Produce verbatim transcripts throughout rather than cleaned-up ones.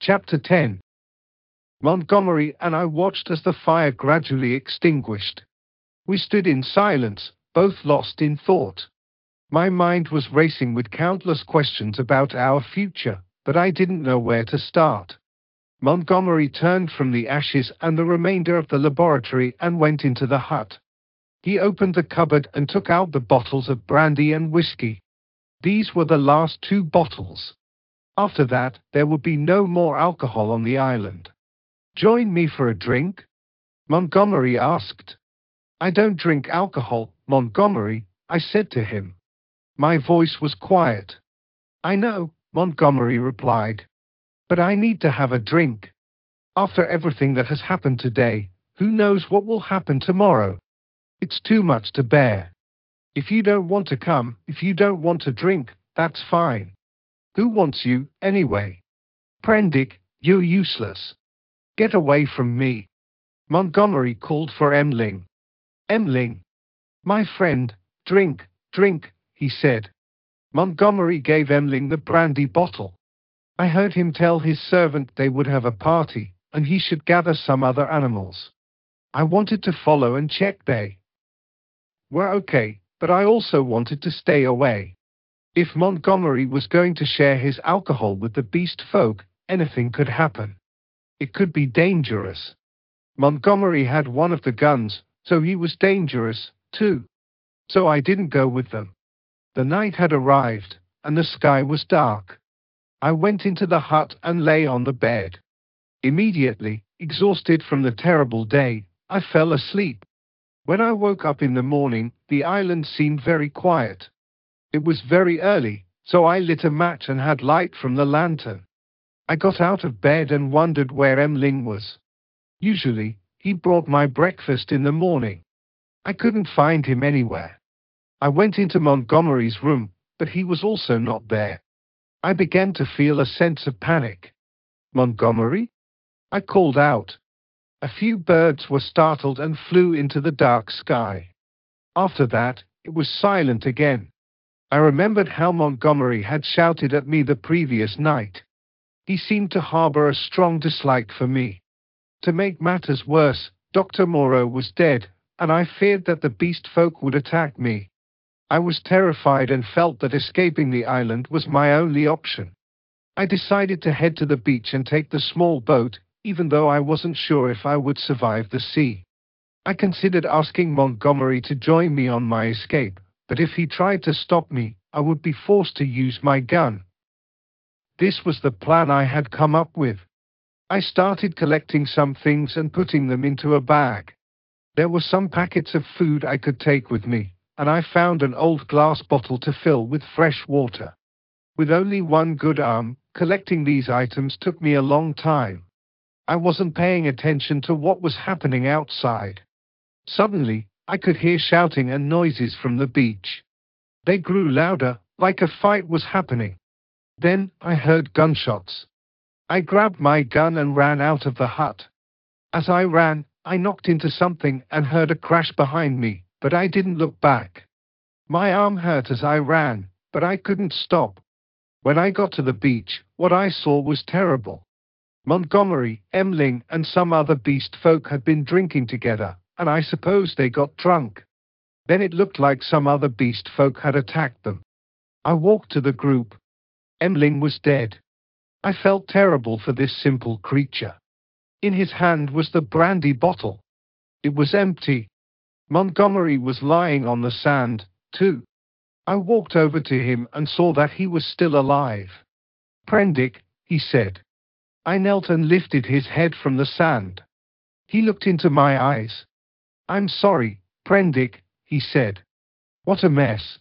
Chapter ten. Montgomery and I watched as the fire gradually extinguished. We stood in silence, both lost in thought. My mind was racing with countless questions about our future, but I didn't know where to start. Montgomery turned from the ashes and the remainder of the laboratory and went into the hut. He opened the cupboard and took out the bottles of brandy and whiskey. These were the last two bottles. After that, there would be no more alcohol on the island. "Join me for a drink?" Montgomery asked. "I don't drink alcohol, Montgomery," I said to him. My voice was quiet. "I know," Montgomery replied. "But I need to have a drink. After everything that has happened today, who knows what will happen tomorrow? It's too much to bear. If you don't want to come, if you don't want to drink, that's fine. Who wants you, anyway? Prendick, you're useless. Get away from me." Montgomery called for Emling. "Emling, my friend, drink, drink," he said. Montgomery gave Emling the brandy bottle. I heard him tell his servant they would have a party, and he should gather some other animals. I wanted to follow and check they were okay, but I also wanted to stay away. If Montgomery was going to share his alcohol with the beast folk, anything could happen. It could be dangerous. Montgomery had one of the guns, so he was dangerous, too. So I didn't go with them. The night had arrived, and the sky was dark. I went into the hut and lay on the bed. Immediately, exhausted from the terrible day, I fell asleep. When I woke up in the morning, the island seemed very quiet. It was very early, so I lit a match and had light from the lantern. I got out of bed and wondered where Emling was. Usually, he brought my breakfast in the morning. I couldn't find him anywhere. I went into Montgomery's room, but he was also not there. I began to feel a sense of panic. "Montgomery?" I called out. A few birds were startled and flew into the dark sky. After that, it was silent again. I remembered how Montgomery had shouted at me the previous night. He seemed to harbor a strong dislike for me. To make matters worse, Doctor Moreau was dead, and I feared that the beast folk would attack me. I was terrified and felt that escaping the island was my only option. I decided to head to the beach and take the small boat, even though I wasn't sure if I would survive the sea. I considered asking Montgomery to join me on my escape, but if he tried to stop me, I would be forced to use my gun. This was the plan I had come up with. I started collecting some things and putting them into a bag. There were some packets of food I could take with me, and I found an old glass bottle to fill with fresh water. With only one good arm, collecting these items took me a long time. I wasn't paying attention to what was happening outside. Suddenly, I could hear shouting and noises from the beach. They grew louder, like a fight was happening. Then, I heard gunshots. I grabbed my gun and ran out of the hut. As I ran, I knocked into something and heard a crash behind me, but I didn't look back. My arm hurt as I ran, but I couldn't stop. When I got to the beach, what I saw was terrible. Montgomery, Emling, and some other beast folk had been drinking together, and I suppose they got drunk. Then it looked like some other beast folk had attacked them. I walked to the group. Emling was dead. I felt terrible for this simple creature. In his hand was the brandy bottle. It was empty. Montgomery was lying on the sand, too. I walked over to him and saw that he was still alive. "Prendick," he said. I knelt and lifted his head from the sand. He looked into my eyes. "I'm sorry, Prendick," he said. "What a mess."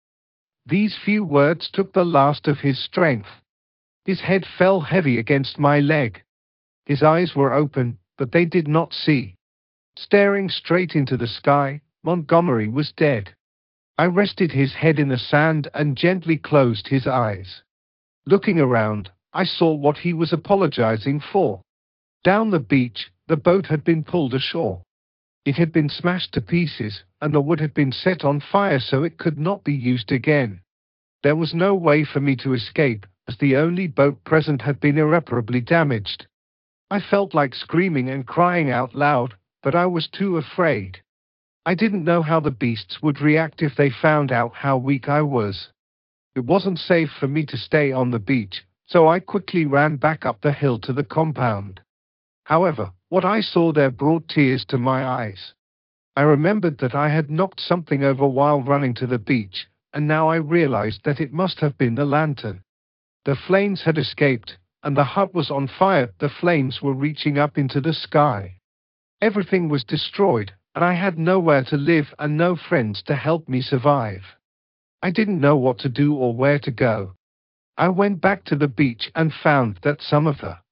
These few words took the last of his strength. His head fell heavy against my leg. His eyes were open, but they did not see. Staring straight into the sky, Montgomery was dead. I rested his head in the sand and gently closed his eyes. Looking around, I saw what he was apologizing for. Down the beach, the boat had been pulled ashore. It had been smashed to pieces, and the wood had been set on fire so it could not be used again. There was no way for me to escape, as the only boat present had been irreparably damaged. I felt like screaming and crying out loud, but I was too afraid. I didn't know how the beasts would react if they found out how weak I was. It wasn't safe for me to stay on the beach, so I quickly ran back up the hill to the compound. However, what I saw there brought tears to my eyes. I remembered that I had knocked something over while running to the beach, and now I realized that it must have been the lantern. The flames had escaped, and the hut was on fire. The flames were reaching up into the sky. Everything was destroyed, and I had nowhere to live and no friends to help me survive. I didn't know what to do or where to go. I went back to the beach and found that some of the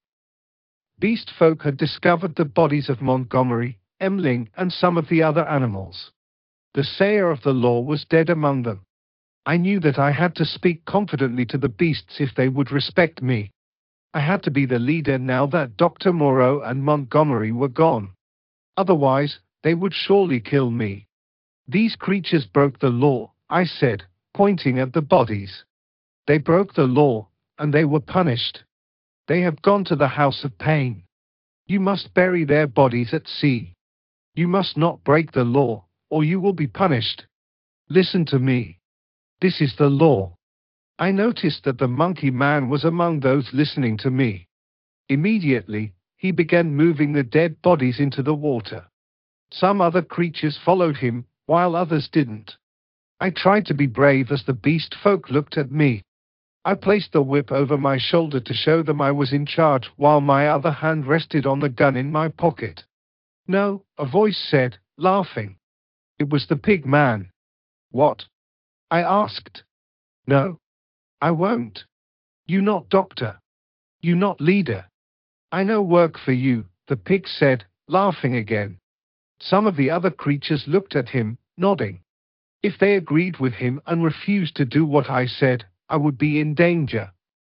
beast folk had discovered the bodies of Montgomery, Emling, and some of the other animals. The sayer of the law was dead among them. I knew that I had to speak confidently to the beasts if they would respect me. I had to be the leader now that Doctor Moreau and Montgomery were gone. Otherwise, they would surely kill me. These creatures broke the law, I said, pointing at the bodies. They broke the law, and they were punished. They have gone to the House of Pain. You must bury their bodies at sea. You must not break the law, or you will be punished. Listen to me. This is the law. I noticed that the monkey man was among those listening to me. Immediately, he began moving the dead bodies into the water. Some other creatures followed him, while others didn't. I tried to be brave as the beast folk looked at me. I placed the whip over my shoulder to show them I was in charge, while my other hand rested on the gun in my pocket. No, a voice said, laughing. It was the pig man. What? I asked. No. I won't. You not doctor. You not leader. I no work for you, the pig said, laughing again. Some of the other creatures looked at him, nodding. If they agreed with him and refused to do what I said, I would be in danger.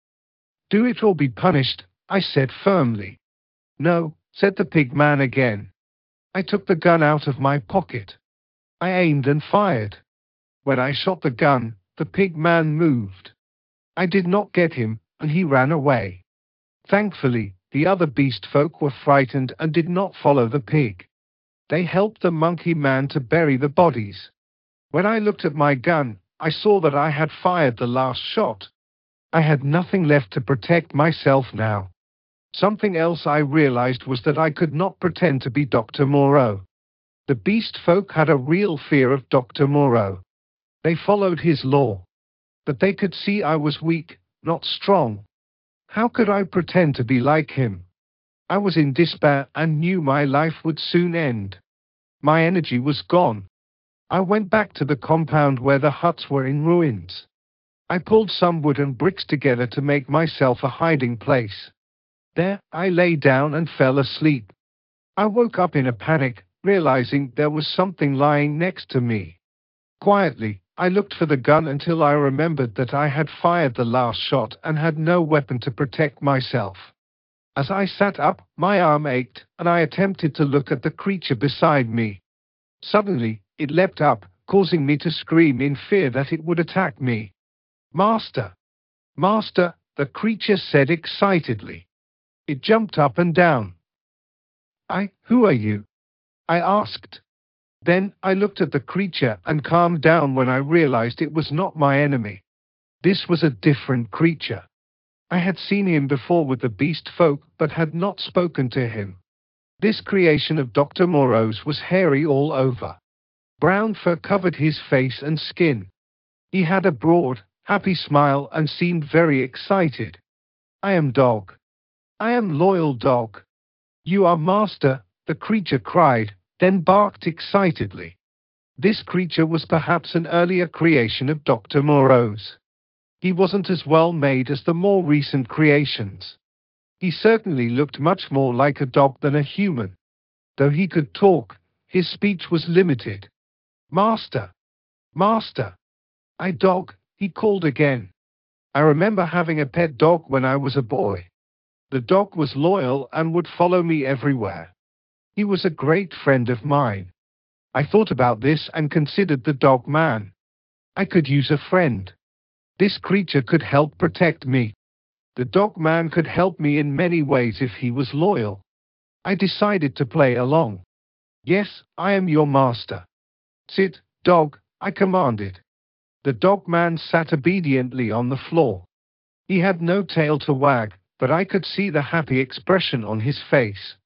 Do it or be punished, I said firmly. No, said the pig man again. I took the gun out of my pocket. I aimed and fired. When I shot the gun, the pig man moved. I did not get him, and he ran away. Thankfully, the other beast folk were frightened and did not follow the pig. They helped the monkey man to bury the bodies. When I looked at my gun, I saw that I had fired the last shot. I had nothing left to protect myself now. Something else I realized was that I could not pretend to be Doctor Moreau. The beast folk had a real fear of Doctor Moreau. They followed his law. But they could see I was weak, not strong. How could I pretend to be like him? I was in despair and knew my life would soon end. My energy was gone. I went back to the compound where the huts were in ruins. I pulled some wood and bricks together to make myself a hiding place. There, I lay down and fell asleep. I woke up in a panic, realizing there was something lying next to me. Quietly, I looked for the gun until I remembered that I had fired the last shot and had no weapon to protect myself. As I sat up, my arm ached, and I attempted to look at the creature beside me. Suddenly, it leapt up, causing me to scream in fear that it would attack me. Master! Master! The creature said excitedly. It jumped up and down. I, who are you? I asked. Then, I looked at the creature and calmed down when I realized it was not my enemy. This was a different creature. I had seen him before with the beast folk, but had not spoken to him. This creation of Doctor Moreau's was hairy all over. Brown fur covered his face and skin. He had a broad, happy smile and seemed very excited. I am Dog. I am loyal Dog. You are master, the creature cried, then barked excitedly. This creature was perhaps an earlier creation of Doctor Moreau's. He wasn't as well made as the more recent creations. He certainly looked much more like a dog than a human. Though he could talk, his speech was limited. Master! Master! I dog, he called again. I remember having a pet dog when I was a boy. The dog was loyal and would follow me everywhere. He was a great friend of mine. I thought about this and considered the dog man. I could use a friend. This creature could help protect me. The dog man could help me in many ways if he was loyal. I decided to play along. Yes, I am your master. Sit, dog, I commanded. The dog man sat obediently on the floor. He had no tail to wag, but I could see the happy expression on his face.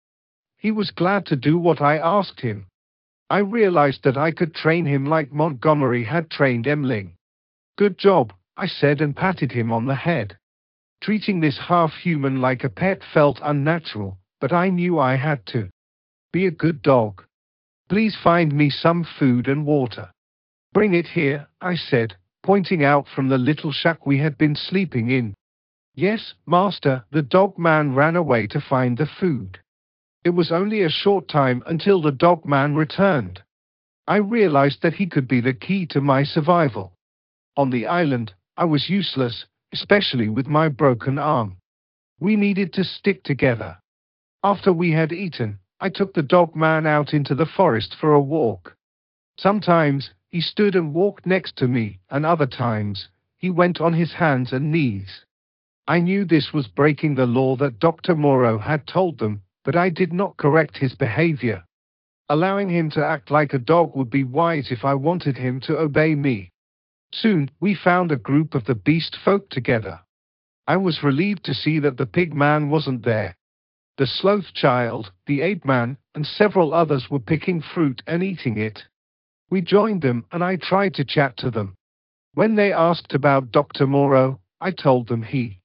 He was glad to do what I asked him. I realized that I could train him like Montgomery had trained Emling. Good job, I said and patted him on the head. Treating this half-human like a pet felt unnatural, but I knew I had to. Be a good dog. Please find me some food and water. Bring it here, I said, pointing out from the little shack we had been sleeping in. Yes, master, the dog man ran away to find the food. It was only a short time until the dog man returned. I realized that he could be the key to my survival. On the island, I was useless, especially with my broken arm. We needed to stick together. After we had eaten, I took the dog man out into the forest for a walk. Sometimes, he stood and walked next to me, and other times, he went on his hands and knees. I knew this was breaking the law that Doctor Moreau had told them, but I did not correct his behavior. Allowing him to act like a dog would be wise if I wanted him to obey me. Soon, we found a group of the beast folk together. I was relieved to see that the pig man wasn't there. The sloth child, the ape man, and several others were picking fruit and eating it. We joined them and I tried to chat to them. When they asked about Doctor Moreau, I told them he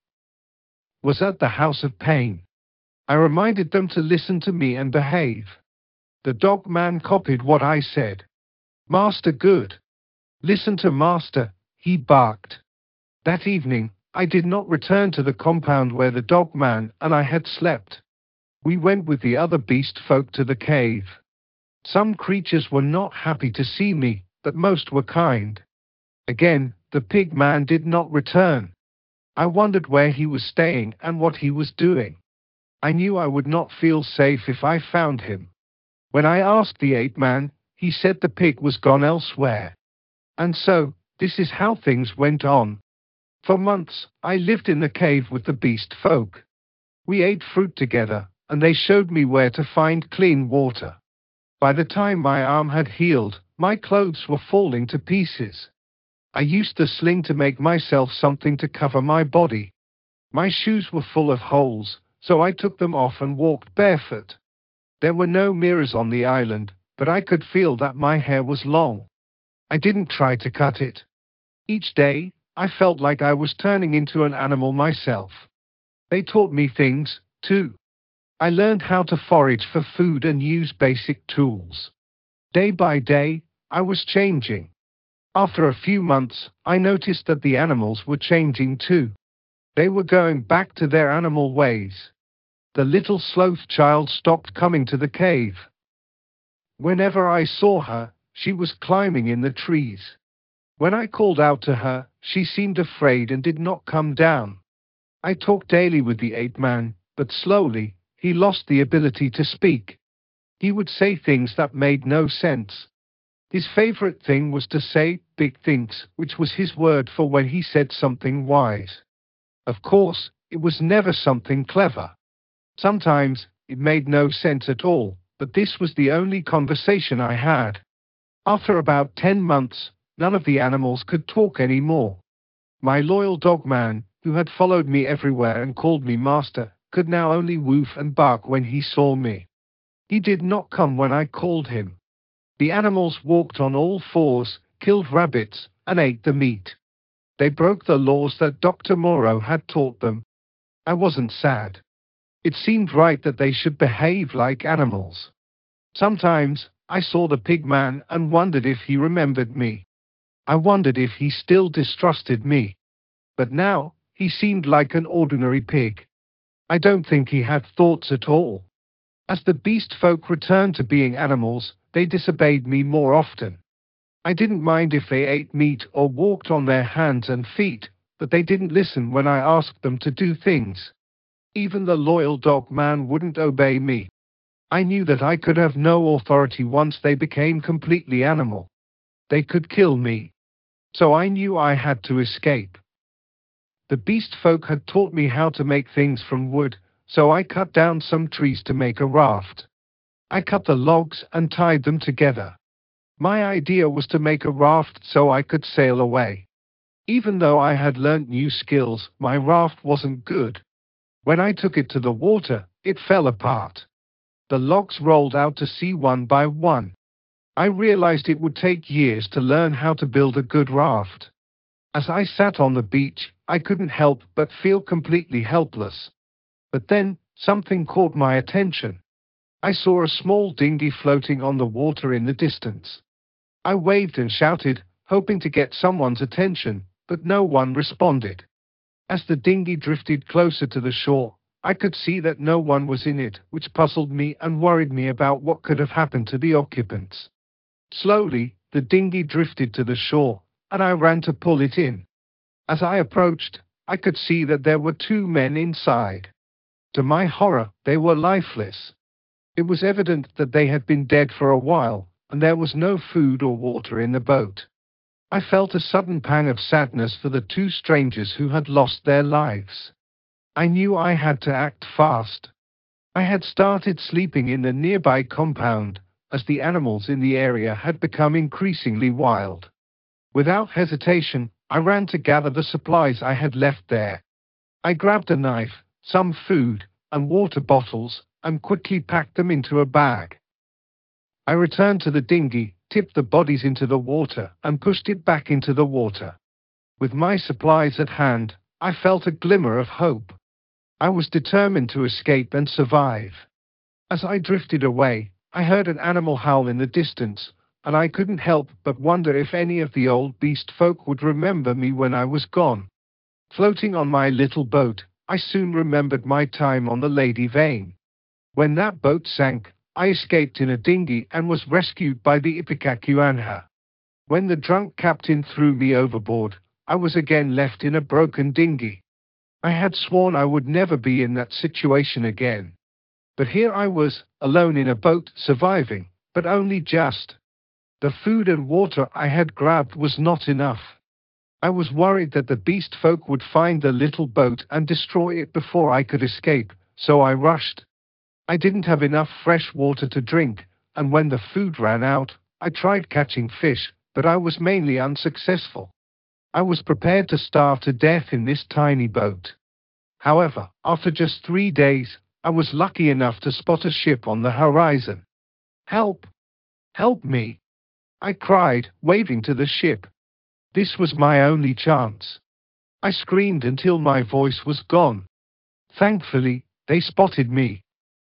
was at the House of Pain. I reminded them to listen to me and behave. The dog man copied what I said. Master good. Listen to master, he barked. That evening, I did not return to the compound where the dog man and I had slept. We went with the other beast folk to the cave. Some creatures were not happy to see me, but most were kind. Again, the pig man did not return. I wondered where he was staying and what he was doing. I knew I would not feel safe if I found him. When I asked the ape man, he said the pig was gone elsewhere. And so, this is how things went on. For months, I lived in the cave with the beast folk. We ate fruit together, and they showed me where to find clean water. By the time my arm had healed, my clothes were falling to pieces. I used the sling to make myself something to cover my body. My shoes were full of holes, so I took them off and walked barefoot. There were no mirrors on the island, but I could feel that my hair was long. I didn't try to cut it. Each day, I felt like I was turning into an animal myself. They taught me things, too. I learned how to forage for food and use basic tools. Day by day, I was changing. After a few months, I noticed that the animals were changing too. They were going back to their animal ways. The little sloth child stopped coming to the cave. Whenever I saw her, she was climbing in the trees. When I called out to her, she seemed afraid and did not come down. I talked daily with the ape man, but slowly, he lost the ability to speak. He would say things that made no sense. His favorite thing was to say big things, which was his word for when he said something wise. Of course, it was never something clever. Sometimes, it made no sense at all, but this was the only conversation I had. After about ten months, none of the animals could talk anymore. My loyal dog man, who had followed me everywhere and called me master, could now only woof and bark when he saw me. He did not come when I called him. The animals walked on all fours, killed rabbits, and ate the meat. They broke the laws that Doctor Moreau had taught them. I wasn't sad. It seemed right that they should behave like animals. Sometimes, I saw the pig man and wondered if he remembered me. I wondered if he still distrusted me. But now, he seemed like an ordinary pig. I don't think he had thoughts at all. As the beast folk returned to being animals, they disobeyed me more often. I didn't mind if they ate meat or walked on their hands and feet, but they didn't listen when I asked them to do things. Even the loyal dog man wouldn't obey me. I knew that I could have no authority once they became completely animal. They could kill me. So I knew I had to escape. The beast folk had taught me how to make things from wood, so I cut down some trees to make a raft. I cut the logs and tied them together. My idea was to make a raft so I could sail away. Even though I had learnt new skills, my raft wasn't good. When I took it to the water, it fell apart. The logs rolled out to sea one by one. I realized it would take years to learn how to build a good raft. As I sat on the beach, I couldn't help but feel completely helpless. But then, something caught my attention. I saw a small dinghy floating on the water in the distance. I waved and shouted, hoping to get someone's attention, but no one responded. As the dinghy drifted closer to the shore, I could see that no one was in it, which puzzled me and worried me about what could have happened to the occupants. Slowly, the dinghy drifted to the shore, and I ran to pull it in. As I approached, I could see that there were two men inside. To my horror, they were lifeless. It was evident that they had been dead for a while, and there was no food or water in the boat. I felt a sudden pang of sadness for the two strangers who had lost their lives. I knew I had to act fast. I had started sleeping in the nearby compound, as the animals in the area had become increasingly wild. Without hesitation, I ran to gather the supplies I had left there. I grabbed a knife, some food, and water bottles, and quickly packed them into a bag. I returned to the dinghy, tipped the bodies into the water, and pushed it back into the water. With my supplies at hand, I felt a glimmer of hope. I was determined to escape and survive. As I drifted away, I heard an animal howl in the distance, and I couldn't help but wonder if any of the old beast folk would remember me when I was gone. Floating on my little boat, I soon remembered my time on the Lady Vane. When that boat sank, I escaped in a dinghy and was rescued by the Ipecacuanha. When the drunk captain threw me overboard, I was again left in a broken dinghy. I had sworn I would never be in that situation again. But here I was, alone in a boat, surviving, but only just. The food and water I had grabbed was not enough. I was worried that the beast folk would find the little boat and destroy it before I could escape, so I rushed. I didn't have enough fresh water to drink, and when the food ran out, I tried catching fish, but I was mainly unsuccessful. I was prepared to starve to death in this tiny boat. However, after just three days, I was lucky enough to spot a ship on the horizon. "Help! Help me!" I cried, waving to the ship. This was my only chance. I screamed until my voice was gone. Thankfully, they spotted me.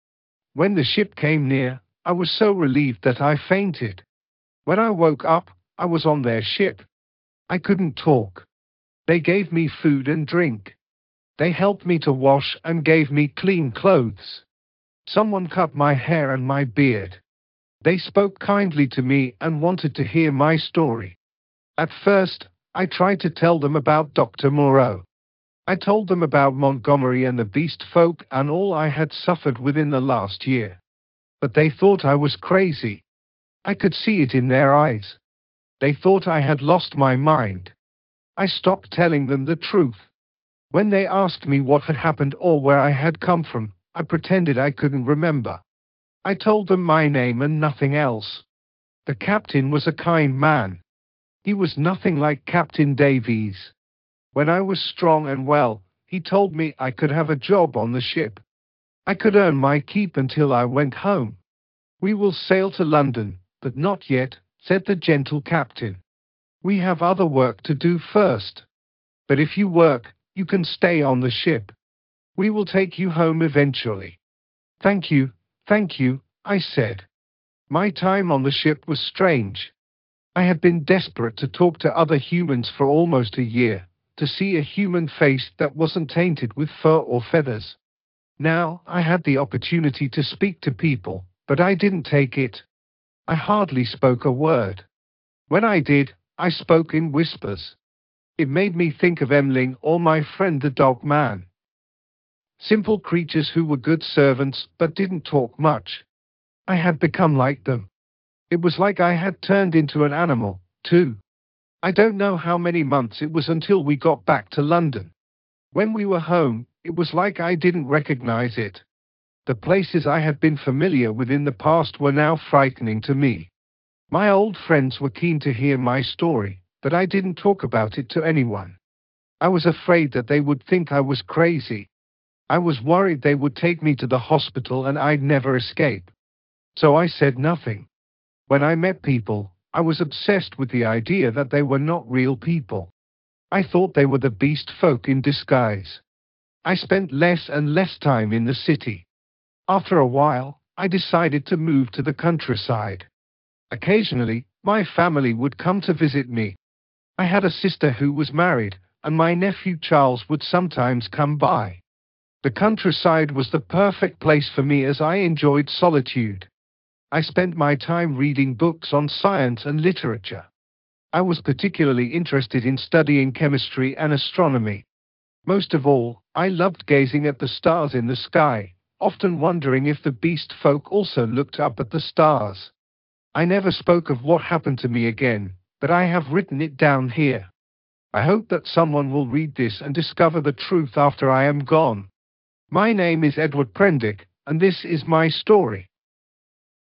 When the ship came near, I was so relieved that I fainted. When I woke up, I was on their ship. I couldn't talk. They gave me food and drink. They helped me to wash and gave me clean clothes. Someone cut my hair and my beard. They spoke kindly to me and wanted to hear my story. At first, I tried to tell them about Doctor Moreau. I told them about Montgomery and the beast folk and all I had suffered within the last year. But they thought I was crazy. I could see it in their eyes. They thought I had lost my mind. I stopped telling them the truth. When they asked me what had happened or where I had come from, I pretended I couldn't remember. I told them my name and nothing else. The captain was a kind man. He was nothing like Captain Davies. When I was strong and well, he told me I could have a job on the ship. I could earn my keep until I went home. "We will sail to London, but not yet," said the gentle captain. "We have other work to do first. But if you work, you can stay on the ship. We will take you home eventually." "Thank you, thank you," I said. My time on the ship was strange. I had been desperate to talk to other humans for almost a year, to see a human face that wasn't tainted with fur or feathers. Now, I had the opportunity to speak to people, but I didn't take it. I hardly spoke a word. When I did, I spoke in whispers. It made me think of Emling or my friend the dog man. Simple creatures who were good servants but didn't talk much. I had become like them. It was like I had turned into an animal, too. I don't know how many months it was until we got back to London. When we were home, it was like I didn't recognize it. The places I had been familiar with in the past were now frightening to me. My old friends were keen to hear my story, but I didn't talk about it to anyone. I was afraid that they would think I was crazy. I was worried they would take me to the hospital and I'd never escape. So I said nothing. When I met people, I was obsessed with the idea that they were not real people. I thought they were the beast folk in disguise. I spent less and less time in the city. After a while, I decided to move to the countryside. Occasionally, my family would come to visit me. I had a sister who was married, and my nephew Charles would sometimes come by. The countryside was the perfect place for me as I enjoyed solitude. I spent my time reading books on science and literature. I was particularly interested in studying chemistry and astronomy. Most of all, I loved gazing at the stars in the sky, often wondering if the beast folk also looked up at the stars. I never spoke of what happened to me again, but I have written it down here. I hope that someone will read this and discover the truth after I am gone. My name is Edward Prendick, and this is my story.